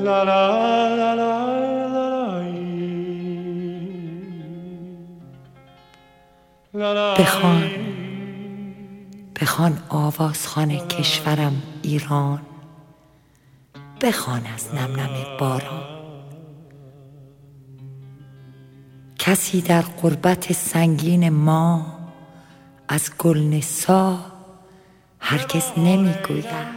لا لا لا لا لا. بخوان آوازخوان کشورم ایران، بخوان از نم نم باران. کسی در غربت سنگین ما از گلنثار هرگز نمی گوید.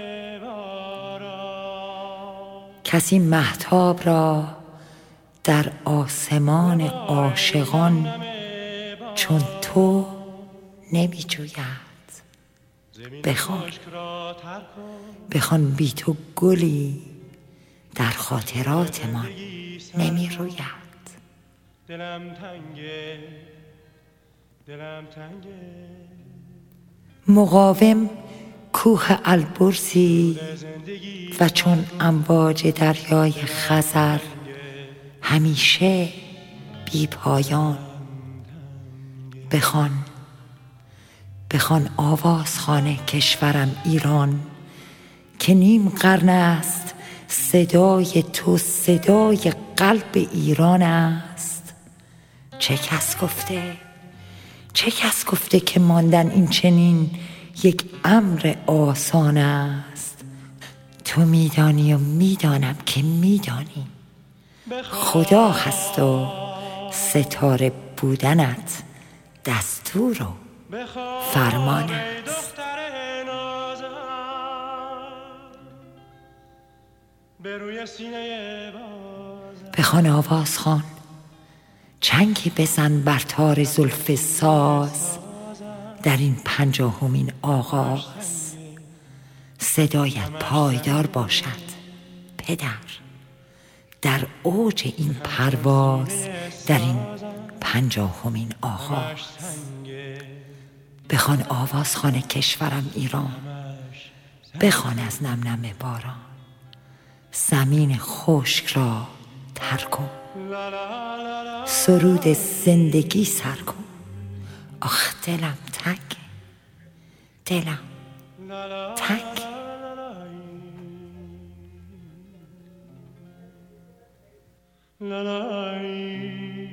کسی مهتاب را در آسمان عاشقان چون تو نمی جوید. بخوان بی تو گلی در خاطراتمان نمی روید. مقاوم کوه البرزی و چون امواج دریای خزر همیشه بی پایان. بخوان آوازخوان کشورم ایران که نیم قرن است صدای تو صدای قلب ایران است. چه کس گفته که ماندن این چنین یک امر آسان است؟ تو میدانی و میدانم که میدانی. خدا هست و ستاره بودنت دستور و فرمان است. بخوان آوازخوان چنگی بزن بر تار زلف ساز در این 50مین آغاز. صدایت پایدار باشد پدر در اوج این پرواز در این 50مین آغاز. بخوان آوازخوان کشورم ایران، بخوان از نم نم باران. زمین خشک را تر کن، سرود زندگی سر کن. آخ دلم تنگه، دلم تنگه. لا لا